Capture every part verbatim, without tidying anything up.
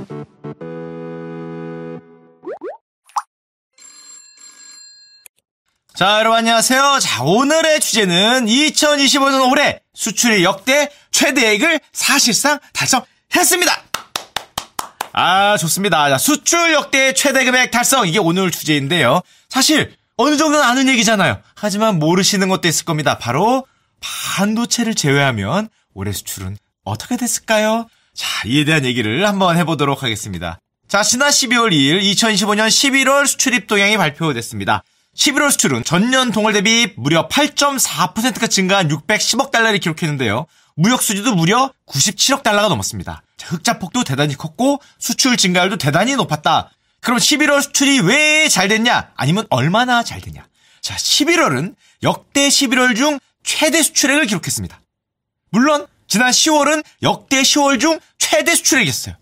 자, 여러분 안녕하세요. 자, 오늘의 주제는 이천이십오 년 올해 수출이 역대 최대액을 사실상 달성했습니다. 아, 좋습니다. 자, 수출 역대 최대 금액 달성, 이게 오늘 주제인데요. 사실 어느 정도는 아는 얘기잖아요. 하지만 모르시는 것도 있을 겁니다. 바로 반도체를 제외하면 올해 수출은 어떻게 됐을까요? 자, 이에 대한 얘기를 한번 해보도록 하겠습니다. 자, 지난 십이월 이일 이천이십오 년 십일월 수출입 동향이 발표됐습니다. 십일월 수출은 전년 동월 대비 무려 팔 점 사 퍼센트가 증가한 육백십억 달러를 기록했는데요. 무역 수지도 무려 구십칠억 달러가 넘었습니다. 자, 흑자폭도 대단히 컸고 수출 증가율도 대단히 높았다. 그럼 십일월 수출이 왜 잘 됐냐? 아니면 얼마나 잘 됐냐? 자, 십일월은 역대 십일월 중 최대 수출액을 기록했습니다. 물론 지난 시월은 역대 시월 중 최대 수출액이었어요.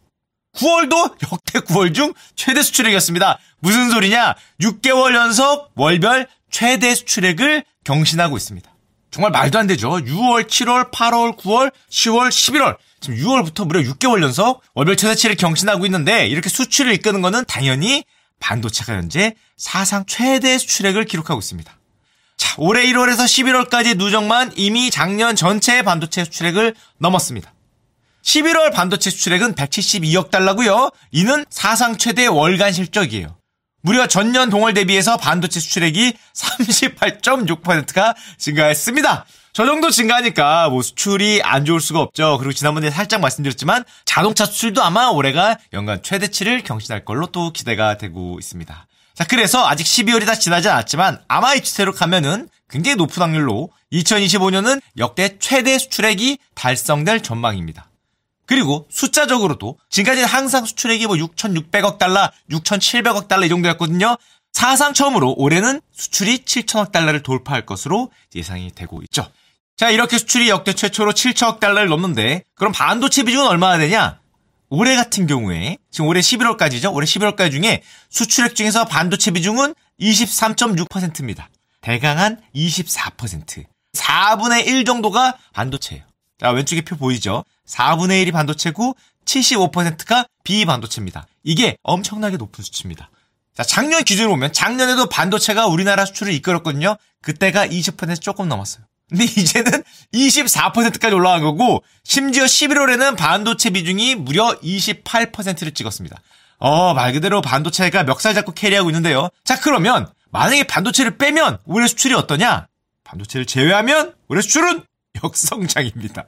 구월도 역대 구월 중 최대 수출액이었습니다. 무슨 소리냐? 육 개월 연속 월별 최대 수출액을 경신하고 있습니다. 정말 말도 안 되죠. 유월, 칠월, 팔월, 구월, 시월, 십일월. 지금 유월부터 무려 육 개월 연속 월별 최대치를 경신하고 있는데, 이렇게 수출을 이끄는 거는 당연히 반도체가 현재 사상 최대 수출액을 기록하고 있습니다. 자, 올해 일월에서 십일월까지 누적만 이미 작년 전체의 반도체 수출액을 넘었습니다. 십일월 반도체 수출액은 백칠십이억 달러고요. 이는 사상 최대 월간 실적이에요. 무려 전년 동월 대비해서 반도체 수출액이 삼십팔 점 육 퍼센트가 증가했습니다. 저 정도 증가하니까 뭐 수출이 안 좋을 수가 없죠. 그리고 지난번에 살짝 말씀드렸지만 자동차 수출도 아마 올해가 연간 최대치를 경신할 걸로 또 기대가 되고 있습니다. 자, 그래서 아직 십이월이 다 지나지 않았지만 아마 이 추세로 가면은 굉장히 높은 확률로 이천이십오 년은 역대 최대 수출액이 달성될 전망입니다. 그리고 숫자적으로도 지금까지는 항상 수출액이 뭐 육천육백억 달러, 육천칠백억 달러 이 정도였거든요. 사상 처음으로 올해는 수출이 칠천억 달러를 돌파할 것으로 예상이 되고 있죠. 자, 이렇게 수출이 역대 최초로 칠천억 달러를 넘는데 그럼 반도체 비중은 얼마나 되냐? 올해 같은 경우에 지금 올해 십일월까지죠. 올해 십일월까지 중에 수출액 중에서 반도체 비중은 이십삼 점 육 퍼센트입니다. 대강한 이십사 퍼센트. 사분의 일 정도가 반도체예요. 자, 왼쪽에 표 보이죠? 사분의 일이 반도체고 칠십오 퍼센트가 비반도체입니다. 이게 엄청나게 높은 수치입니다. 자, 작년 기준으로 보면 작년에도 반도체가 우리나라 수출을 이끌었거든요. 그때가 이십 퍼센트 조금 넘었어요. 근데 이제는 이십사 퍼센트까지 올라간 거고, 심지어 십일월에는 반도체 비중이 무려 이십팔 퍼센트를 찍었습니다. 어, 말 그대로 반도체가 멱살 잡고 캐리하고 있는데요. 자, 그러면 만약에 반도체를 빼면 올해 수출이 어떠냐? 반도체를 제외하면 올해 수출은 역성장입니다.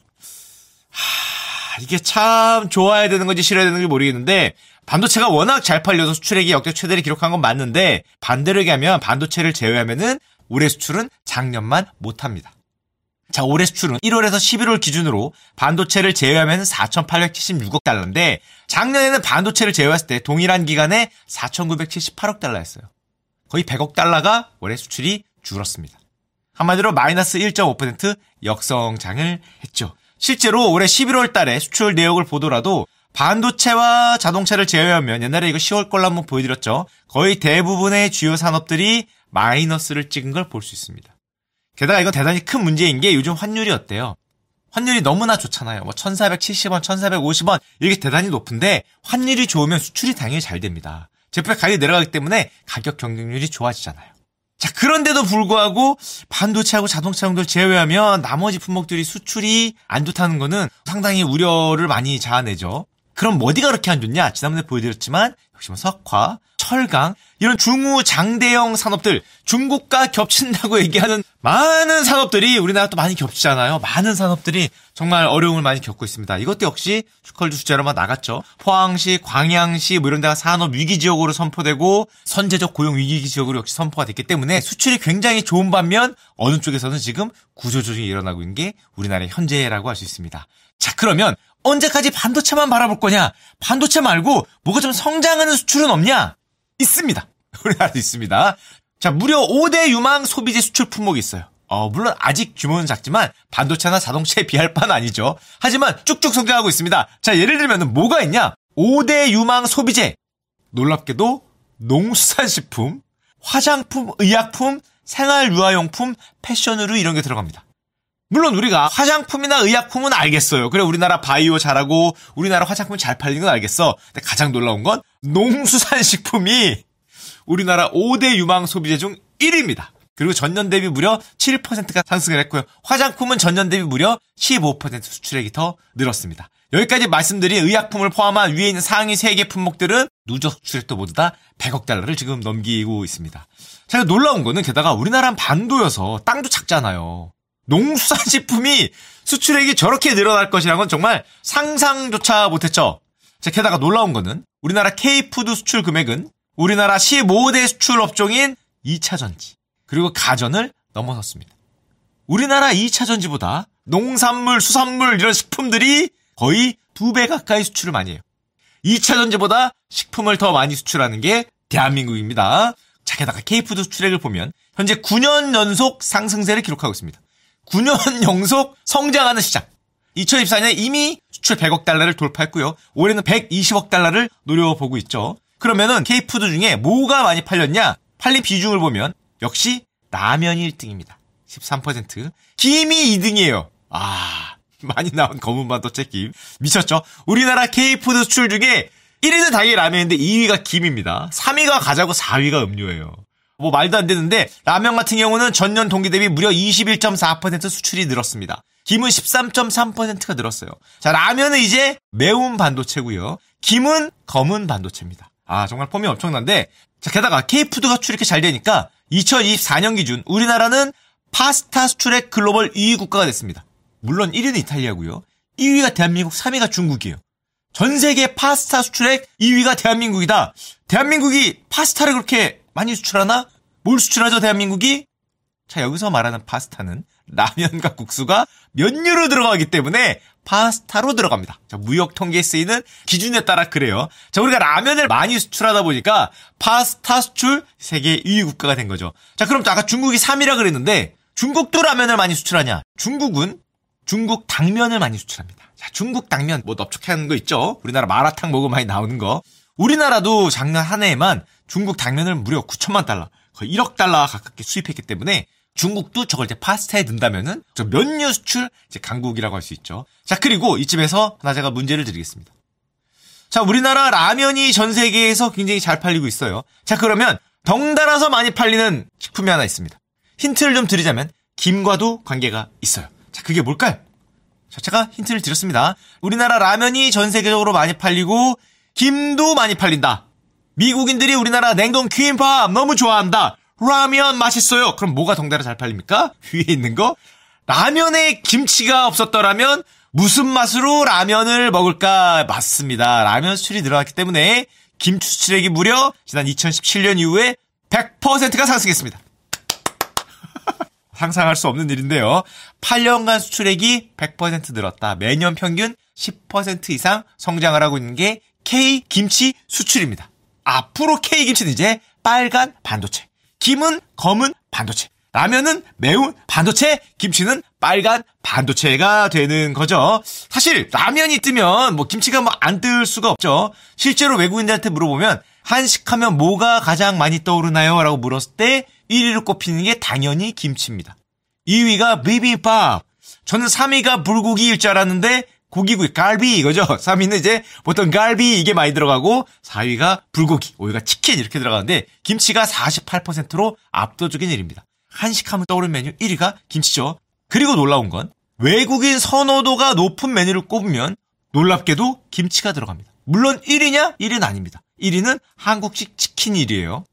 하, 이게 참 좋아야 되는 건지 싫어야 되는 건지 모르겠는데, 반도체가 워낙 잘 팔려서 수출액이 역대 최대를 기록한 건 맞는데, 반대로 얘기하면 반도체를 제외하면은 올해 수출은 작년만 못합니다. 자, 올해 수출은 일월에서 십일월 기준으로 반도체를 제외하면 사천팔백칠십육억 달러인데, 작년에는 반도체를 제외했을 때 동일한 기간에 사천구백칠십팔억 달러였어요. 거의 백억 달러가 올해 수출이 줄었습니다. 한마디로 마이너스 일 점 오 퍼센트 역성장을 했죠. 실제로 올해 십일월 달에 수출 내역을 보더라도 반도체와 자동차를 제외하면, 옛날에 이거 시월 걸로 한번 보여드렸죠. 거의 대부분의 주요 산업들이 마이너스를 찍은 걸 볼 수 있습니다. 게다가 이거 대단히 큰 문제인 게 요즘 환율이 어때요? 환율이 너무나 좋잖아요. 뭐 천사백칠십 원, 천사백오십 원 이렇게 대단히 높은데, 환율이 좋으면 수출이 당연히 잘 됩니다. 제품의 가격이 내려가기 때문에 가격 경쟁률이 좋아지잖아요. 자, 그런데도 불구하고 반도체하고 자동차 정도를 제외하면 나머지 품목들이 수출이 안 좋다는 거는 상당히 우려를 많이 자아내죠. 그럼 어디가 그렇게 안 좋냐? 지난번에 보여드렸지만 역시 뭐 석화, 철강 이런 중후장대형 산업들, 중국과 겹친다고 얘기하는 많은 산업들이 우리나라 또 많이 겹치잖아요. 많은 산업들이 정말 어려움을 많이 겪고 있습니다. 이것도 역시 슈컬주 주제로만 나갔죠. 포항시, 광양시 뭐 이런 데가 산업 위기 지역으로 선포되고 선제적 고용 위기 지역으로 역시 선포가 됐기 때문에 수출이 굉장히 좋은 반면 어느 쪽에서는 지금 구조조정이 일어나고 있는 게 우리나라의 현재라고 할 수 있습니다. 자, 그러면 언제까지 반도체만 바라볼 거냐? 반도체 말고 뭐가 좀 성장하는 수출은 없냐? 있습니다. 우리나라도 있습니다. 자, 무려 오 대 유망 소비재 수출 품목이 있어요. 어, 물론 아직 규모는 작지만 반도체나 자동차에 비할 바는 아니죠. 하지만 쭉쭉 성장하고 있습니다. 자, 예를 들면 뭐가 있냐? 오 대 유망 소비재. 놀랍게도 농수산식품, 화장품, 의약품, 생활유아용품, 패션의류 이런 게 들어갑니다. 물론 우리가 화장품이나 의약품은 알겠어요. 그래 우리나라 바이오 잘하고 우리나라 화장품이 잘 팔리는 건 알겠어. 근데 가장 놀라운 건 농수산식품이 우리나라 오 대 유망 소비재 중 일 위입니다. 그리고 전년 대비 무려 칠 퍼센트가 상승을 했고요. 화장품은 전년 대비 무려 십오 퍼센트 수출액이 더 늘었습니다. 여기까지 말씀드린 의약품을 포함한 위에 있는 상위 세 개 품목들은 누적 수출액도 모두 다 백억 달러를 지금 넘기고 있습니다. 자, 놀라운 거는 게다가 우리나라는 반도여서 땅도 작잖아요. 농수산식품이 수출액이 저렇게 늘어날 것이라는 건 정말 상상조차 못했죠. 자, 게다가 놀라운 거는 우리나라 K푸드 수출 금액은 우리나라 십오 대 수출 업종인 이 차 전지 그리고 가전을 넘어섰습니다. 우리나라 이 차 전지보다 농산물, 수산물 이런 식품들이 거의 두 배 가까이 수출을 많이 해요. 이 차 전지보다 식품을 더 많이 수출하는 게 대한민국입니다. 자, 게다가 K푸드 수출액을 보면 현재 구 년 연속 상승세를 기록하고 있습니다. 구 년 연속 성장하는 시장. 이천이십사 년에 이미 수출 백억 달러를 돌파했고요. 올해는 백이십억 달러를 노려보고 있죠. 그러면은 K푸드 중에 뭐가 많이 팔렸냐? 팔린 비중을 보면 역시 라면이 일 등입니다. 십삼 퍼센트. 김이 이 등이에요. 아, 많이 나온 검은 반도체 김. 미쳤죠? 우리나라 K푸드 수출 중에 일 위는 당연히 라면인데 이 위가 김입니다. 삼 위가 과자고 사 위가 음료예요. 뭐 말도 안 되는데 라면 같은 경우는 전년 동기 대비 무려 이십일 점 사 퍼센트 수출이 늘었습니다. 김은 십삼 점 삼 퍼센트가 늘었어요. 자, 라면은 이제 매운 반도체고요. 김은 검은 반도체입니다. 아, 정말 폼이 엄청난데, 자, 게다가 K푸드가 수출이 이렇게 잘 되니까 이천이십사 년 기준 우리나라는 파스타 수출액 글로벌 이 위 국가가 됐습니다. 물론 일 위는 이탈리아고요. 이 위가 대한민국, 삼 위가 중국이에요. 전 세계 파스타 수출액 이 위가 대한민국이다. 대한민국이 파스타를 그렇게 많이 수출하나? 뭘 수출하죠, 대한민국이? 자, 여기서 말하는 파스타는 라면과 국수가 면류로 들어가기 때문에 파스타로 들어갑니다. 자, 무역 통계에 쓰이는 기준에 따라 그래요. 자, 우리가 라면을 많이 수출하다 보니까 파스타 수출 세계 이 위 국가가 된 거죠. 자, 그럼 아까 중국이 삼 위라 그랬는데 중국도 라면을 많이 수출하냐? 중국은 중국 당면을 많이 수출합니다. 자, 중국 당면 뭐 넓적한 거 있죠? 우리나라 마라탕 먹으면 많이 나오는 거. 우리나라도 작년 한 해에만 중국 당면을 무려 구천만 달러, 거의 일억 달러 가깝게 수입했기 때문에 중국도 저걸 이제 파스타에 넣는다면은 저 면류 수출 이제 강국이라고 할 수 있죠. 자, 그리고 이쯤에서 하나 제가 문제를 드리겠습니다. 자, 우리나라 라면이 전 세계에서 굉장히 잘 팔리고 있어요. 자, 그러면 덩달아서 많이 팔리는 식품이 하나 있습니다. 힌트를 좀 드리자면 김과도 관계가 있어요. 자, 그게 뭘까요? 자, 제가 힌트를 드렸습니다. 우리나라 라면이 전 세계적으로 많이 팔리고 김도 많이 팔린다. 미국인들이 우리나라 냉동 김밥 너무 좋아한다. 라면 맛있어요. 그럼 뭐가 덩달아 잘 팔립니까? 위에 있는 거. 라면에 김치가 없었더라면 무슨 맛으로 라면을 먹을까? 맞습니다. 라면 수출이 늘어났기 때문에 김치 수출액이 무려 지난 이천십칠 년 이후에 백 퍼센트가 상승했습니다. 상상할 수 없는 일인데요. 팔 년간 수출액이 백 퍼센트 늘었다. 매년 평균 십 퍼센트 이상 성장을 하고 있는 게 K김치 수출입니다. 앞으로 K김치는 이제 빨간 반도체, 김은 검은 반도체, 라면은 매운 반도체, 김치는 빨간 반도체가 되는 거죠. 사실 라면이 뜨면 뭐 김치가 뭐 안 뜰 수가 없죠. 실제로 외국인들한테 물어보면 한식하면 뭐가 가장 많이 떠오르나요? 라고 물었을 때 일 위로 꼽히는 게 당연히 김치입니다. 이 위가 비빔밥. 저는 삼 위가 불고기일 줄 알았는데 고기구이, 갈비 이거죠. 삼 위는 이제 보통 갈비 이게 많이 들어가고 사 위가 불고기, 오 위가 치킨 이렇게 들어가는데 김치가 사십팔 퍼센트로 압도적인 일입니다. 한식하면 떠오르는 메뉴 일 위가 김치죠. 그리고 놀라운 건 외국인 선호도가 높은 메뉴를 꼽으면 놀랍게도 김치가 들어갑니다. 물론 일 위냐? 일 위는 아닙니다. 일 위는 한국식 치킨 일 위예요.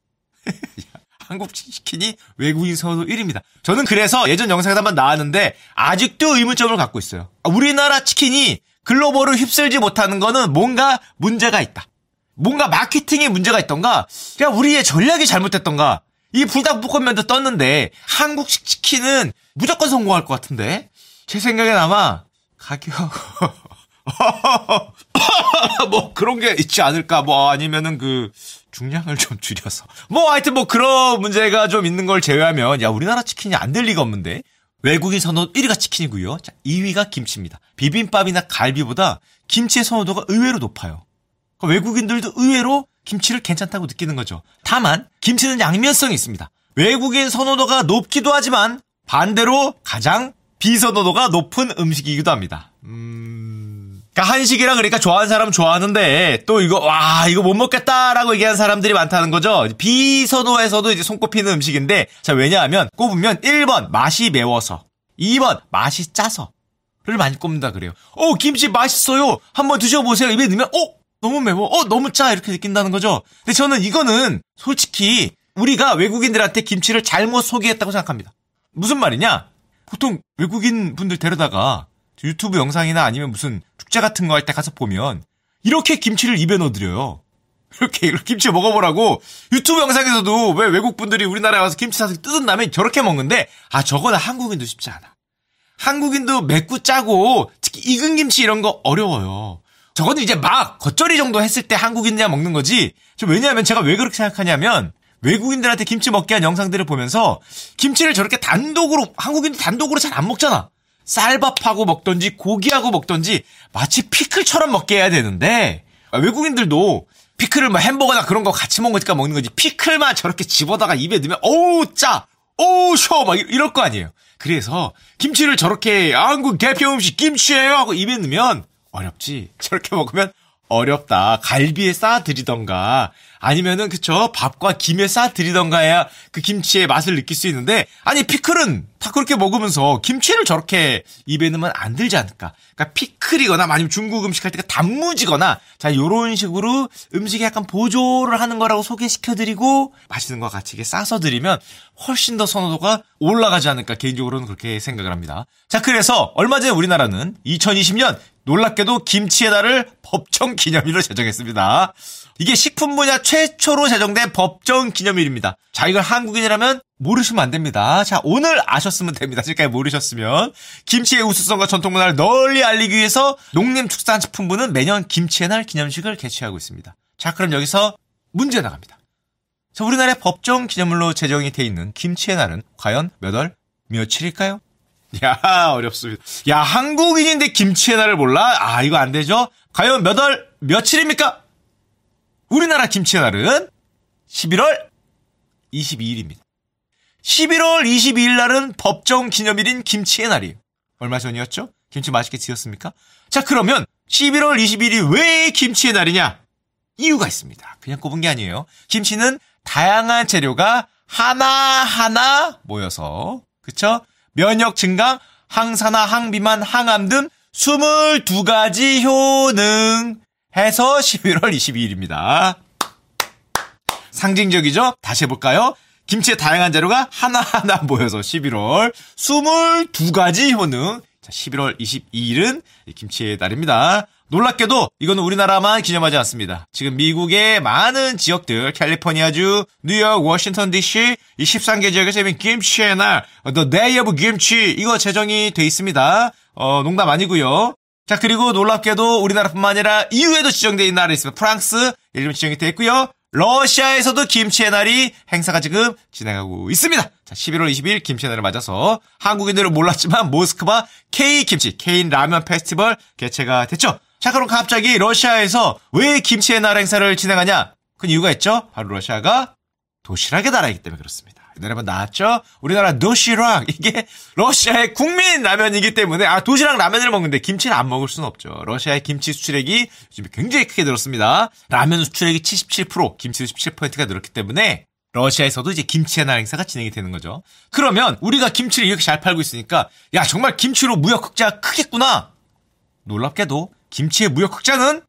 한국식 치킨이 외국인 선호도 일 위입니다. 저는 그래서 예전 영상에서 한번 나왔는데 아직도 의문점을 갖고 있어요. 우리나라 치킨이 글로벌을 휩쓸지 못하는 거는 뭔가 문제가 있다. 뭔가 마케팅에 문제가 있던가, 그냥 우리의 전략이 잘못됐던가. 이 불닭볶음면도 떴는데 한국식 치킨은 무조건 성공할 것 같은데 제 생각엔 아마 가격 뭐 그런 게 있지 않을까, 뭐 아니면은 그 중량을 좀 줄여서 뭐 하여튼 뭐 그런 문제가 좀 있는 걸 제외하면 야 우리나라 치킨이 안 될 리가 없는데 외국인 선호 일 위가 치킨이고요. 자, 이 위가 김치입니다. 비빔밥이나 갈비보다 김치의 선호도가 의외로 높아요. 외국인들도 의외로 김치를 괜찮다고 느끼는 거죠. 다만 김치는 양면성이 있습니다. 외국인 선호도가 높기도 하지만 반대로 가장 비선호도가 높은 음식이기도 합니다. 음, 그러니까 한식이라 그러니까 좋아하는 사람은 좋아하는데 또 이거 와 이거 못 먹겠다라고 얘기하는 사람들이 많다는 거죠. 비선호에서도 이제 손꼽히는 음식인데 자 왜냐하면 꼽으면 일 번 맛이 매워서, 이 번 맛이 짜서를 많이 꼽는다 그래요. 어 김치 맛있어요. 한번 드셔보세요. 입에 넣으면 어 너무 매워. 어 너무 짜 이렇게 느낀다는 거죠. 근데 저는 이거는 솔직히 우리가 외국인들한테 김치를 잘못 소개했다고 생각합니다. 무슨 말이냐? 보통 외국인 분들 데려다가 유튜브 영상이나 아니면 무슨 축제 같은 거 할 때 가서 보면 이렇게 김치를 입에 넣어드려요. 이렇게, 이렇게 김치 먹어보라고 유튜브 영상에서도 왜 외국 분들이 우리나라에 와서 김치 사서 뜯은 다음에 저렇게 먹는데 아 저거는 한국인도 쉽지 않아. 한국인도 맵고 짜고 특히 익은 김치 이런 거 어려워요. 저거는 이제 막 겉절이 정도 했을 때 한국인이야 먹는 거지. 저 왜냐하면 제가 왜 그렇게 생각하냐면 외국인들한테 김치 먹게 한 영상들을 보면서 김치를 저렇게 단독으로 한국인도 단독으로 잘 안 먹잖아. 쌀밥하고 먹던지 고기하고 먹던지 마치 피클처럼 먹게 해야 되는데 외국인들도 피클을 뭐 햄버거나 그런 거 같이 먹으니까 먹는 거지 피클만 저렇게 집어다가 입에 넣으면 어우 짜 어우 셔 막 이럴 거 아니에요. 그래서 김치를 저렇게 한국 대표 음식 김치예요 하고 입에 넣으면 어렵지. 저렇게 먹으면 어렵다. 갈비에 싸드리던가 아니면은 그쵸 밥과 김에 싸드리던가 해야 그 김치의 맛을 느낄 수 있는데 아니 피클은 다 그렇게 먹으면서 김치를 저렇게 입에 넣으면 안 들지 않을까. 그러니까 피클이거나 아니면 중국 음식 할 때가 단무지거나 자 요런 식으로 음식에 약간 보조를 하는 거라고 소개시켜드리고 맛있는 거 같이 이게 싸서 드리면 훨씬 더 선호도가 올라가지 않을까 개인적으로는 그렇게 생각을 합니다. 자 그래서 얼마 전에 우리나라는 이천이십 년 놀랍게도 김치의 날을 법정 기념일로 제정했습니다. 이게 식품 분야 최초로 제정된 법정 기념일입니다. 자, 이걸 한국인이라면 모르시면 안 됩니다. 자, 오늘 아셨으면 됩니다. 지금까지 모르셨으면. 김치의 우수성과 전통 문화를 널리 알리기 위해서 농림축산식품부는 매년 김치의 날 기념식을 개최하고 있습니다. 자, 그럼 여기서 문제 나갑니다. 자, 우리나라의 법정 기념일로 제정이 돼 있는 김치의 날은 과연 몇 월 며칠일까요? 야, 어렵습니다. 야, 한국인인데 김치의 날을 몰라? 아, 이거 안 되죠? 과연 몇 월 며칠입니까? 우리나라 김치의 날은 십일월 이십이일입니다. 십일월 이십이일 날은 법정 기념일인 김치의 날이에요. 얼마 전이었죠? 김치 맛있게 지었습니까? 자, 그러면 십일월 이십일이 왜 김치의 날이냐? 이유가 있습니다. 그냥 꼽은 게 아니에요. 김치는 다양한 재료가 하나하나 모여서 그쵸? 면역 증강, 항산화, 항비만, 항암 등 이십이 가지 효능 해서 십일월 이십이일입니다. 상징적이죠? 다시 해볼까요? 김치의 다양한 재료가 하나하나 모여서 십일월 이십이 가지 효능. 자, 십일월 이십이일은 김치의 날입니다. 놀랍게도 이거는 우리나라만 기념하지 않습니다. 지금 미국의 많은 지역들, 캘리포니아주, 뉴욕, 워싱턴 디씨 이 십삼 개 지역에서 이미 김치의 날, The Day of 김치 이거 제정이 돼 있습니다. 어, 농담 아니고요. 자, 그리고 놀랍게도 우리나라뿐만 아니라 이유에도 지정되어 있는 나라가 있습니다. 프랑스, 이름 지정이 되어 있고요. 러시아에서도 김치의 날이 행사가 지금 진행하고 있습니다. 자, 십일월 이십일 김치의 날을 맞아서 한국인들은 몰랐지만 모스크바 K김치, K 라면 페스티벌 개최가 됐죠. 자, 그럼 갑자기 러시아에서 왜 김치의 날 행사를 진행하냐? 그 이유가 있죠. 바로 러시아가 도시락의 나라이기 때문에 그렇습니다. 여러분 나왔죠? 우리나라 도시락 이게 러시아의 국민 라면이기 때문에 아 도시락 라면을 먹는데 김치를 안 먹을 수는 없죠. 러시아의 김치 수출액이 요즘 굉장히 크게 늘었습니다. 라면 수출액이 칠십칠 퍼센트, 김치도 십칠 퍼센트가 늘었기 때문에 러시아에서도 이제 김치의 날 행사가 진행이 되는 거죠. 그러면 우리가 김치를 이렇게 잘 팔고 있으니까 야 정말 김치로 무역 흑자가 크겠구나. 놀랍게도 김치의 무역 흑자는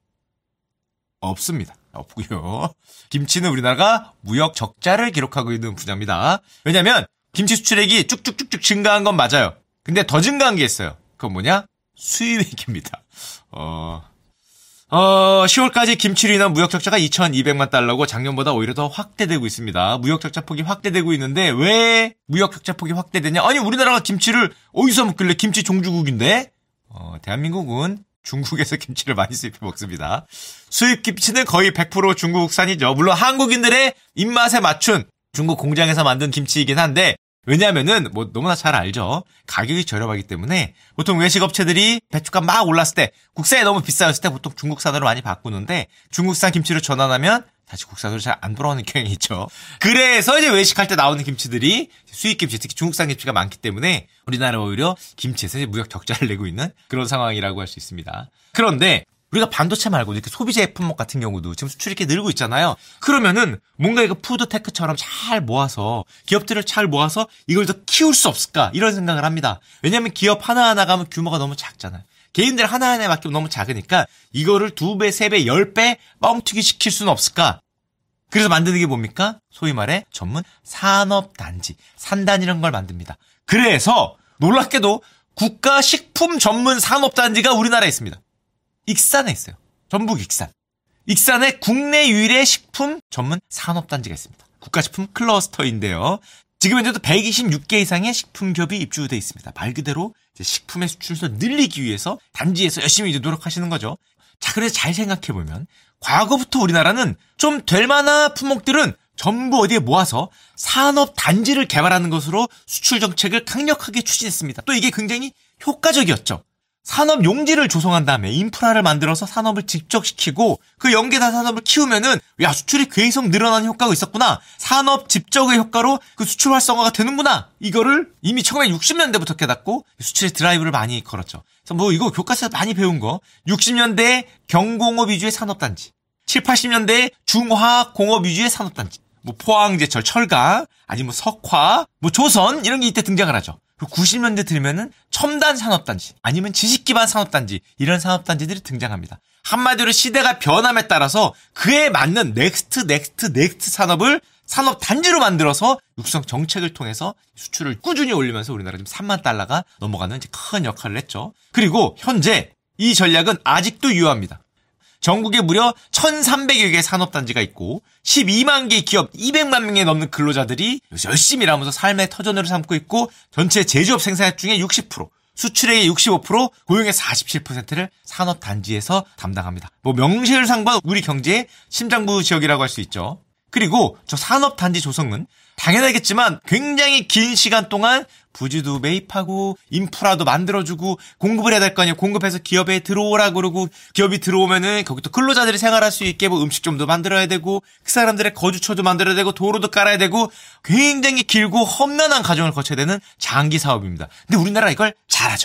없습니다. 없고요. 김치는 우리나라가 무역 적자를 기록하고 있는 분야입니다. 왜냐면 김치 수출액이 쭉쭉쭉쭉 증가한 건 맞아요. 근데 더 증가한 게 있어요. 그건 뭐냐? 수입액입니다. 어, 어, 시월까지 김치로 인한 무역 적자가 이천이백만 달러고 작년보다 오히려 더 확대되고 있습니다. 무역 적자 폭이 확대되고 있는데 왜 무역 적자 폭이 확대되냐? 아니 우리나라가 김치를 어디서 먹길래 김치 종주국인데? 어, 대한민국은 중국에서 김치를 많이 수입해 먹습니다. 수입 김치는 거의 백 퍼센트 중국산이죠. 물론 한국인들의 입맛에 맞춘 중국 공장에서 만든 김치이긴 한데 왜냐하면은 뭐 너무나 잘 알죠. 가격이 저렴하기 때문에 보통 외식 업체들이 배추값 막 올랐을 때 국산이 너무 비싸졌을 때 보통 중국산으로 많이 바꾸는데 중국산 김치를 전환하면 다시 국산으로 잘 안 돌아오는 경향이 있죠. 그래서 이제 외식할 때 나오는 김치들이 수입 김치, 특히 중국산 김치가 많기 때문에 우리나라 오히려 김치에서 이제 무역 적자를 내고 있는 그런 상황이라고 할 수 있습니다. 그런데 우리가 반도체 말고 이렇게 소비재 품목 같은 경우도 지금 수출이 이렇게 늘고 있잖아요. 그러면은 뭔가 이거 푸드테크처럼 잘 모아서 기업들을 잘 모아서 이걸 더 키울 수 없을까 이런 생각을 합니다. 왜냐하면 기업 하나하나 가면 규모가 너무 작잖아요. 개인들 하나하나에 맡기면 너무 작으니까 이거를 두 배, 세 배, 열 배 뻥튀기 시킬 수는 없을까? 그래서 만드는 게 뭡니까? 소위 말해 전문 산업단지, 산단 이런 걸 만듭니다. 그래서 놀랍게도 국가식품 전문 산업단지가 우리나라에 있습니다. 익산에 있어요. 전북 익산. 익산에 국내 유일의 식품 전문 산업단지가 있습니다. 국가식품 클러스터인데요. 지금 현재도 백이십육 개 이상의 식품기업이 입주돼 있습니다. 말 그대로 식품의 수출을 늘리기 위해서 단지에서 열심히 이제 노력하시는 거죠. 자, 그래서 잘 생각해보면 과거부터 우리나라는 좀 될 만한 품목들은 전부 어디에 모아서 산업단지를 개발하는 것으로 수출 정책을 강력하게 추진했습니다. 또 이게 굉장히 효과적이었죠. 산업 용지를 조성한 다음에 인프라를 만들어서 산업을 집적시키고 그 연계단 산업을 키우면은 야 수출이 계속 늘어나는 효과가 있었구나. 산업 집적의 효과로 그 수출 활성화가 되는구나. 이거를 이미 천구백육십 년대부터 깨닫고 수출의 드라이브를 많이 걸었죠. 그래서 뭐 이거 교과서에서 많이 배운 거. 육십 년대에 경공업 위주의 산업단지, 칠십, 팔십 년대에 중화공업 위주의 산업단지, 뭐 포항제철, 철강, 아니면 뭐 석화, 뭐 조선 이런 게 이때 등장을 하죠. 구십 년대 들면은 첨단 산업단지 아니면 지식기반 산업단지 이런 산업단지들이 등장합니다. 한마디로 시대가 변함에 따라서 그에 맞는 넥스트 넥스트 넥스트 산업을 산업단지로 만들어서 육성 정책을 통해서 수출을 꾸준히 올리면서 우리나라 지금 삼만 달러가 넘어가는 이제 큰 역할을 했죠. 그리고 현재 이 전략은 아직도 유효합니다. 전국에 무려 천삼백여 개의 산업단지가 있고 십이만 개의 기업 이백만 명에 넘는 근로자들이 열심히 일하면서 삶의 터전으로 삼고 있고 전체 제조업 생산액 중에 육십 퍼센트, 수출액의 육십오 퍼센트, 고용의 사십칠 퍼센트를 산업단지에서 담당합니다. 뭐 명실상부한 우리 경제의 심장부 지역이라고 할 수 있죠. 그리고 저 산업단지 조성은 당연하겠지만 굉장히 긴 시간 동안 부지도 매입하고 인프라도 만들어주고 공급을 해야 될 거 아니에요. 공급해서 기업에 들어오라 그러고 기업이 들어오면은 거기 또 근로자들이 생활할 수 있게 뭐 음식점도 만들어야 되고 그 사람들의 거주처도 만들어야 되고 도로도 깔아야 되고 굉장히 길고 험난한 과정을 거쳐야 되는 장기 사업입니다. 근데 우리나라 이걸 잘하죠.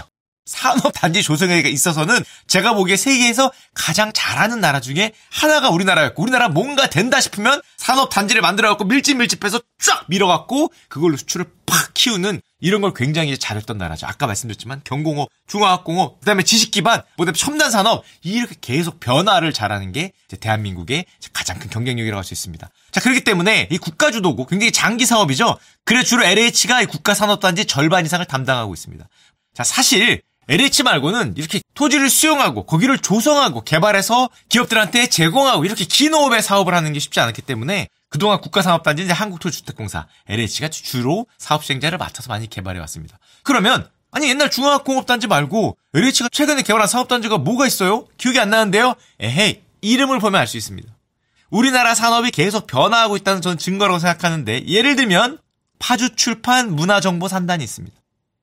산업단지 조성에 있어서는 제가 보기에 세계에서 가장 잘하는 나라 중에 하나가 우리나라였고 우리나라 뭔가 된다 싶으면 산업단지를 만들어갖고 밀집밀집해서 쫙 밀어갖고 그걸로 수출을 팍 키우는 이런 걸 굉장히 잘했던 나라죠. 아까 말씀드렸지만 경공업, 중화학공업, 그다음에 지식기반, 그다음에 첨단산업 이렇게 계속 변화를 잘하는 게 이제 대한민국의 가장 큰 경쟁력이라고 할 수 있습니다. 자, 그렇기 때문에 이 국가주도고 굉장히 장기 사업이죠. 그래 주로 엘에이치가 이 국가산업단지 절반 이상을 담당하고 있습니다. 자, 사실 엘에이치 말고는 이렇게 토지를 수용하고 거기를 조성하고 개발해서 기업들한테 제공하고 이렇게 긴 호흡의 사업을 하는 게 쉽지 않았기 때문에 그동안 국가산업단지 이제 한국토지주택공사 엘에이치가 주로 사업 수행자를 맡아서 많이 개발해 왔습니다. 그러면 아니 옛날 중화공업단지 말고 엘에이치가 최근에 개발한 사업단지가 뭐가 있어요? 기억이 안 나는데요. 에헤이, 이름을 보면 알 수 있습니다. 우리나라 산업이 계속 변화하고 있다는 저는 증거라고 생각하는데 예를 들면 파주출판 문화정보산단이 있습니다.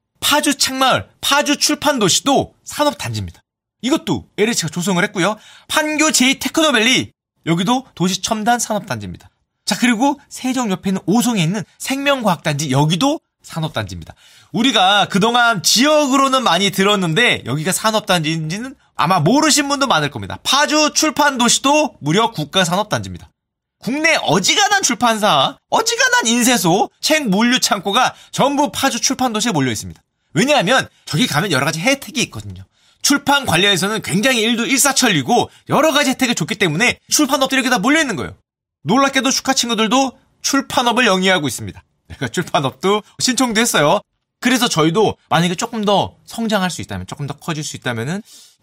파주 책마을, 파주 출판도시도 산업단지입니다. 이것도 엘에이치가 조성을 했고요. 판교 제이 테크노밸리, 여기도 도시첨단 산업단지입니다. 자, 그리고 세종 옆에 있는 오송에 있는 생명과학단지, 여기도 산업단지입니다. 우리가 그동안 지역으로는 많이 들었는데 여기가 산업단지인지는 아마 모르신 분도 많을 겁니다. 파주 출판도시도 무려 국가산업단지입니다. 국내 어지간한 출판사, 어지간한 인쇄소, 책 물류 창고가 전부 파주 출판도시에 몰려 있습니다. 왜냐하면 저기 가면 여러 가지 혜택이 있거든요. 출판 관련해서는 굉장히 일도 일사천리고 여러 가지 혜택을 줬기 때문에 출판업들이 여기 다 몰려 있는 거예요. 놀랍게도 슈카 친구들도 출판업을 영위하고 있습니다. 그러니까 출판업도 신청도 했어요. 그래서 저희도 만약에 조금 더 성장할 수 있다면, 조금 더 커질 수 있다면은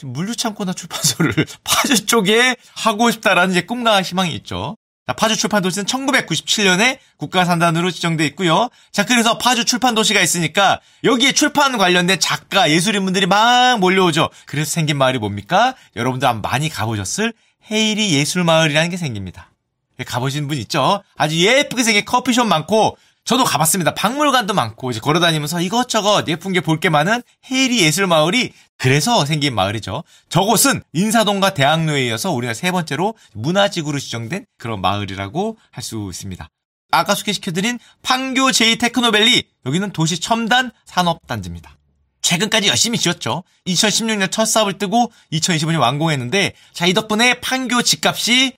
물류창고나 출판소를 파주 쪽에 하고 싶다라는 이제 꿈과 희망이 있죠. 자, 파주 출판도시는 천구백구십칠 년에 국가산단으로 지정돼 있고요. 자, 그래서 파주 출판도시가 있으니까 여기에 출판 관련된 작가, 예술인분들이 막 몰려오죠. 그래서 생긴 마을이 뭡니까? 여러분들 아마 많이 가보셨을 헤이리 예술마을이라는 게 생깁니다. 가보신 분 있죠? 아주 예쁘게 생긴 커피숍 많고 저도 가봤습니다. 박물관도 많고 이제 걸어다니면서 이것저것 예쁜 게 볼 게 많은 해리 예술마을이 그래서 생긴 마을이죠. 저곳은 인사동과 대학로에 이어서 우리나라 세 번째로 문화지구로 지정된 그런 마을이라고 할 수 있습니다. 아까 소개시켜드린 판교 제이 테크노밸리, 여기는 도시 첨단 산업단지입니다. 최근까지 열심히 지었죠. 이천십육 년 첫 사업을 뜨고 이천이십오 년 완공했는데, 자, 이 덕분에 판교 집값이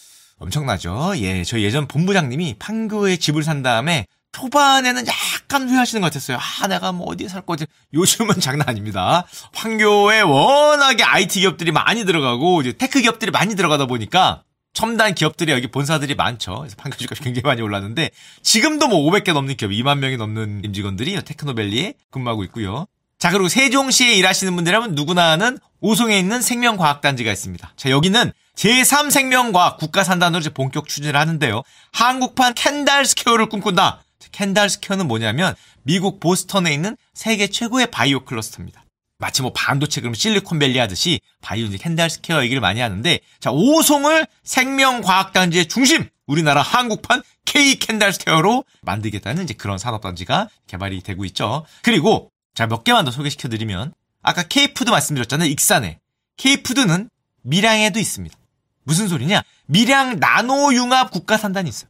엄청나죠. 예, 저희 예전 본부장님이 판교에 집을 산 다음에 초반에는 약간 후회하시는 것 같았어요. 아, 내가 뭐 어디에 살 거지. 요즘은 장난 아닙니다. 판교에 워낙에 아이티 기업들이 많이 들어가고 이제 테크 기업들이 많이 들어가다 보니까 첨단 기업들이 여기 본사들이 많죠. 그래서 판교 집값이 굉장히 많이 올랐는데 지금도 뭐 오백 개 넘는 기업, 이만 명이 넘는 임직원들이 테크노밸리에 근무하고 있고요. 자, 그리고 세종시에 일하시는 분들이라면 누구나 아는 오송에 있는 생명과학단지가 있습니다. 자, 여기는 제삼 생명과학 국가산단으로 이제 본격 추진을 하는데요. 한국판 켄달스퀘어를 꿈꾼다. 켄달스퀘어는 뭐냐면 미국 보스턴에 있는 세계 최고의 바이오 클러스터입니다. 마치 뭐 반도체 그러면 실리콘밸리 하듯이 바이오 이제 켄달스퀘어 얘기를 많이 하는데, 자, 오송을 생명과학단지의 중심, 우리나라 한국판 K 켄달스퀘어로 만들겠다는 이제 그런 산업단지가 개발이 되고 있죠. 그리고 자, 몇 개만 더 소개시켜드리면, 아까 K푸드 말씀드렸잖아요. 익산에. K푸드는 밀양에도 있습니다. 무슨 소리냐? 밀양 나노융합 국가산단이 있어요.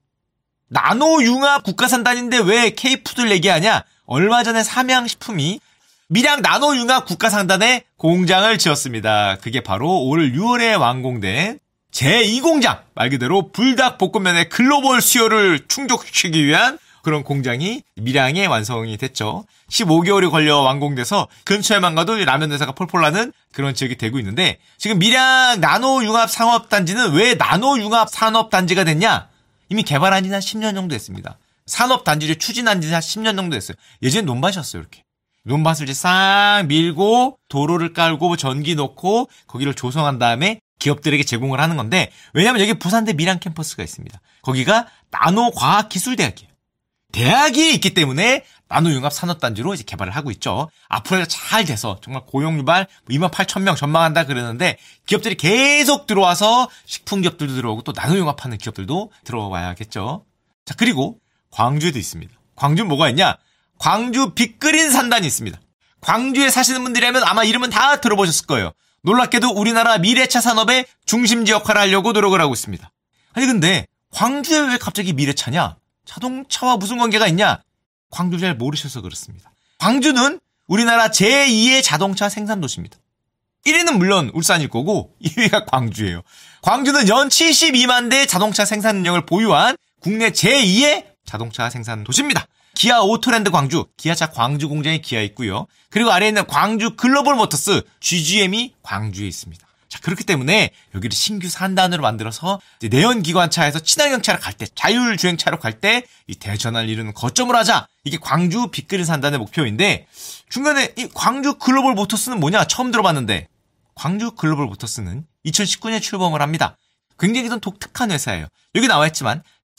나노융합 국가산단인데 왜 K푸드를 얘기하냐? 얼마 전에 삼양식품이 밀양 나노융합 국가산단에 공장을 지었습니다. 그게 바로 올 유월에 완공된 제이 공장! 말 그대로 불닭볶음면의 글로벌 수요를 충족시키기 위한 그런 공장이 밀양에 완성이 됐죠. 십오 개월이 걸려 완공돼서 근처에만 가도 라면 회사가 폴폴 나는 그런 지역이 되고 있는데, 지금 밀양 나노융합 산업단지는 왜 나노융합 산업단지가 됐냐? 이미 개발한 지는 한 십 년 정도 됐습니다. 산업단지를 추진한 지는 한 십 년 정도 됐어요. 예전에 논밭이었어요, 이렇게. 논밭을 이제 싹 밀고 도로를 깔고 전기 놓고 거기를 조성한 다음에 기업들에게 제공을 하는 건데, 왜냐면 여기 부산대 밀양 캠퍼스가 있습니다. 거기가 나노과학기술대학이에요. 대학이 있기 때문에 나노융합 산업단지로 이제 개발을 하고 있죠. 앞으로 잘 돼서 정말 고용유발 이만 팔천 명 전망한다 그러는데, 기업들이 계속 들어와서 식품 기업들도 들어오고 또 나노융합하는 기업들도 들어와야겠죠. 자, 그리고 광주에도 있습니다. 광주는 뭐가 있냐? 광주 빅그린 산단이 있습니다. 광주에 사시는 분들이라면 아마 이름은 다 들어보셨을 거예요. 놀랍게도 우리나라 미래차 산업의 중심지 역할을 하려고 노력을 하고 있습니다. 아니 근데 광주에 왜 갑자기 미래차냐? 자동차와 무슨 관계가 있냐? 광주 잘 모르셔서 그렇습니다. 광주는 우리나라 제이의 자동차 생산 도시입니다. 일 위는 물론 울산일 거고 이 위가 광주예요. 광주는 연 칠십이만 대의 자동차 생산 능력을 보유한 국내 제이의 자동차 생산 도시입니다. 기아 오토랜드 광주, 기아차 광주 공장에 기아 있고요. 그리고 아래에 있는 광주 글로벌 모터스 지지엠이 광주에 있습니다. 자, 그렇기 때문에 여기를 신규 산단으로 만들어서 이제 내연기관차에서 친환경차로 갈 때, 자율주행차로 갈 때 이 대전환을 이루는 거점을 하자. 이게 광주 빅그린 산단의 목표인데, 중간에 이 광주 글로벌 모터스는 뭐냐? 처음 들어봤는데, 광주 글로벌 모터스는 이천십구 년에 출범을 합니다. 굉장히 좀 독특한 회사예요. 여기 나와 있지만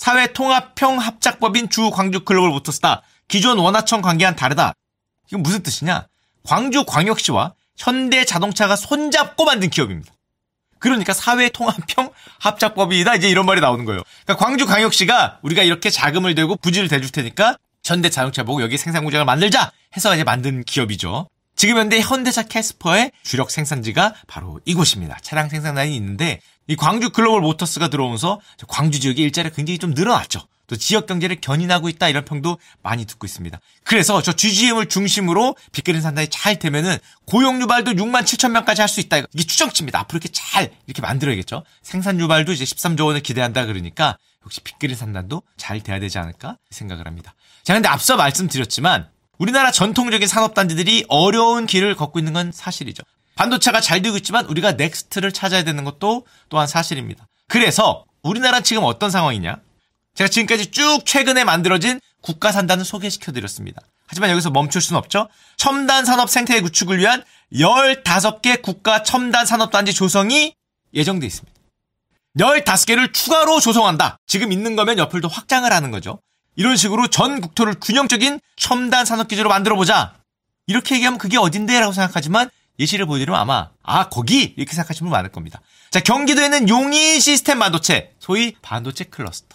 사회통합형합작법인 주 광주 글로벌 모터스다. 기존 원화청 관계와는 다르다. 이건 무슨 뜻이냐? 광주광역시와 현대자동차가 손잡고 만든 기업입니다. 그러니까 사회통합형 합작법이다, 이제 이런 말이 나오는 거예요. 그러니까 광주광역시가 우리가 이렇게 자금을 대고 부지를 대줄 테니까 현대자동차 보고 여기 생산 공장을 만들자 해서 이제 만든 기업이죠. 지금 현대 현대차 캐스퍼의 주력 생산지가 바로 이곳입니다. 차량 생산 라인이 있는데, 이 광주 글로벌 모터스가 들어오면서 광주 지역의 일자리가 굉장히 좀 늘어났죠. 또 지역 경제를 견인하고 있다, 이런 평도 많이 듣고 있습니다. 그래서 저 지지엠을 중심으로 빅그린 산단이 잘 되면은 고용 유발도 육만 칠천 명까지 할 수 있다. 이게 추정치입니다. 앞으로 이렇게 잘 이렇게 만들어야겠죠. 생산 유발도 이제 십삼조 원을 기대한다 그러니까 역시 빅그린 산단도 잘 돼야 되지 않을까 생각을 합니다. 자, 근데 앞서 말씀드렸지만 우리나라 전통적인 산업단지들이 어려운 길을 걷고 있는 건 사실이죠. 반도체가 잘 되고 있지만 우리가 넥스트를 찾아야 되는 것도 또한 사실입니다. 그래서 우리나라는 지금 어떤 상황이냐? 제가 지금까지 쭉 최근에 만들어진 국가산단을 소개시켜드렸습니다. 하지만 여기서 멈출 수는 없죠. 첨단 산업 생태계 구축을 위한 열다섯 개 국가 첨단 산업단지 조성이 예정돼 있습니다. 열다섯 개를 추가로 조성한다. 지금 있는 거면 옆을 더 확장을 하는 거죠. 이런 식으로 전 국토를 균형적인 첨단 산업기지로 만들어보자. 이렇게 얘기하면 그게 어딘데? 라고 생각하지만 예시를 보여드리면 아마 아 거기 이렇게 생각하시는 분 많을 겁니다. 자, 경기도에는 용인 시스템 반도체, 소위 반도체 클러스터.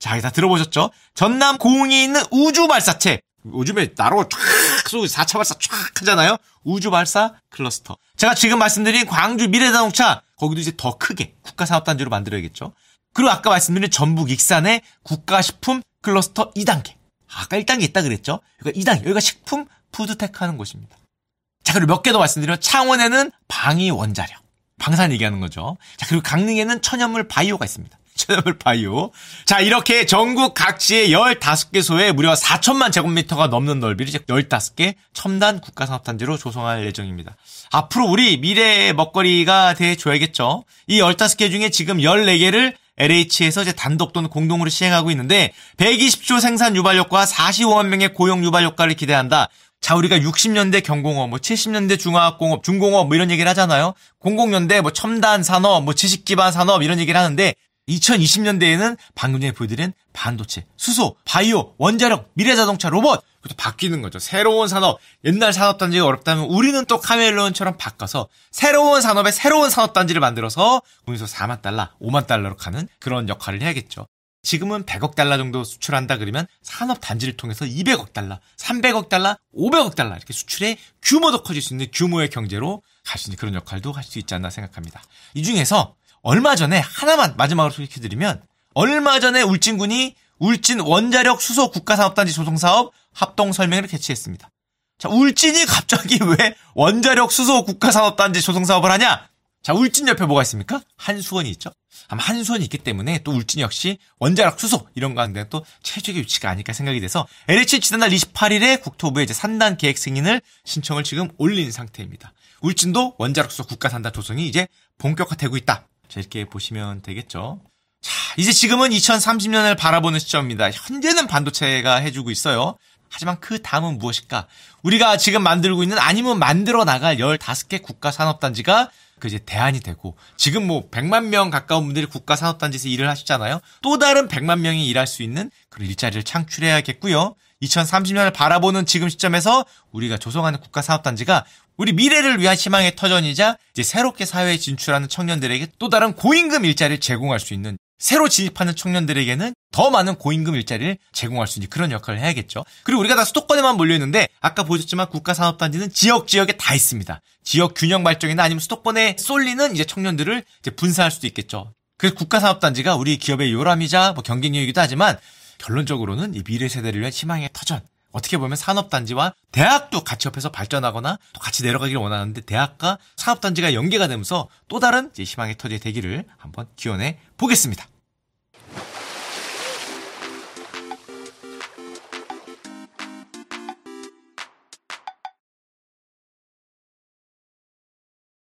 자, 다 들어보셨죠? 전남 고흥에 있는 우주발사체. 요즘에 나로 쫙 쏘고 사 차 발사 쫙 하잖아요. 우주발사 클러스터. 제가 지금 말씀드린 광주 미래자동차, 거기도 이제 더 크게 국가산업단지로 만들어야겠죠. 그리고 아까 말씀드린 전북 익산의 국가식품 클러스터 이 단계. 아까 일 단계 있다 그랬죠. 여기가 이 단계. 여기가 식품 푸드테크 하는 곳입니다. 자, 그리고 몇 개 더 말씀드리면 창원에는 방위 원자력. 방산 얘기하는 거죠. 자, 그리고 강릉에는 천연물 바이오가 있습니다. 천연물 바이오. 자, 이렇게 전국 각지의 열다섯 개소에 무려 사천만 제곱미터가 넘는 넓이를 이제 열다섯 개 첨단 국가산업단지로 조성할 예정입니다. 앞으로 우리 미래의 먹거리가 돼줘야겠죠. 이 열다섯 개 중에 지금 열네 개를 엘에이치에서 이제 단독 또는 공동으로 시행하고 있는데 백이십 조 생산 유발 효과, 사십오만 명의 고용 유발 효과를 기대한다. 자, 우리가 육십 년대 경공업, 뭐 칠십 년대 중화학공업, 중공업 뭐 이런 얘기를 하잖아요. 공공 년대 뭐 첨단 산업, 뭐 지식 기반 산업 이런 얘기를 하는데 이천이십 년대에는 방금 전에 보여드린 반도체, 수소, 바이오, 원자력, 미래자동차, 로봇 그것도 바뀌는 거죠. 새로운 산업, 옛날 산업단지가 어렵다면 우리는 또 카멜레온처럼 바꿔서 새로운 산업에 새로운 산업단지를 만들어서 국내에서 사만 달러, 오만 달러로 가는 그런 역할을 해야겠죠. 지금은 백억 달러 정도 수출한다 그러면 산업단지를 통해서 이백억 달러, 삼백억 달러, 오백억 달러 이렇게 수출의 규모도 커질 수 있는 규모의 경제로 갈 수 있는 그런 역할도 할 수 있지 않나 생각합니다. 이 중에서 얼마 전에 하나만 마지막으로 소개해드리면 얼마 전에 울진군이 울진 원자력 수소 국가산업단지 조성사업 합동설명회를 개최했습니다. 자, 울진이 갑자기 왜 원자력 수소 국가산업단지 조성사업을 하냐? 자, 울진 옆에 뭐가 있습니까? 한수원이 있죠. 아마 한수원이 있기 때문에 또 울진 역시 원자력 수소 이런 거 하는데 또 최적의 위치가 아닐까 생각이 돼서 엘에이치 지난달 이십팔 일에 국토부에 이제 산단 계획 승인을 신청을 지금 올린 상태입니다. 울진도 원자력 수소 국가산단 조성이 이제 본격화되고 있다. 자, 이렇게 보시면 되겠죠. 자, 이제 지금은 이천삼십 년을 바라보는 시점입니다. 현재는 반도체가 해주고 있어요. 하지만 그 다음은 무엇일까? 우리가 지금 만들고 있는 아니면 만들어 나갈 열다섯 개 국가산업단지가 그 이제 대안이 되고 지금 뭐 백만 명 가까운 분들이 국가산업단지에서 일을 하시잖아요. 또 다른 백만 명이 일할 수 있는 그런 일자리를 창출해야겠고요. 이천삼십 년을 바라보는 지금 시점에서 우리가 조성하는 국가산업단지가 우리 미래를 위한 희망의 터전이자 이제 새롭게 사회에 진출하는 청년들에게 또 다른 고임금 일자리를 제공할 수 있는 새로 진입하는 청년들에게는 더 많은 고임금 일자리를 제공할 수 있는 그런 역할을 해야겠죠. 그리고 우리가 다 수도권에만 몰려있는데 아까 보셨지만 국가산업단지는 지역 지역에 다 있습니다. 지역 균형 발전이나 아니면 수도권에 쏠리는 이제 청년들을 이제 분산할 수도 있겠죠. 그래서 국가산업단지가 우리 기업의 요람이자 뭐 경쟁력이기도 하지만 결론적으로는 이 미래 세대를 위한 희망의 터전. 어떻게 보면 산업단지와 대학도 같이 옆에서 발전하거나 또 같이 내려가기를 원하는데 대학과 산업단지가 연계가 되면서 또 다른 이제 희망의 터전이 되기를 한번 기원해 보겠습니다.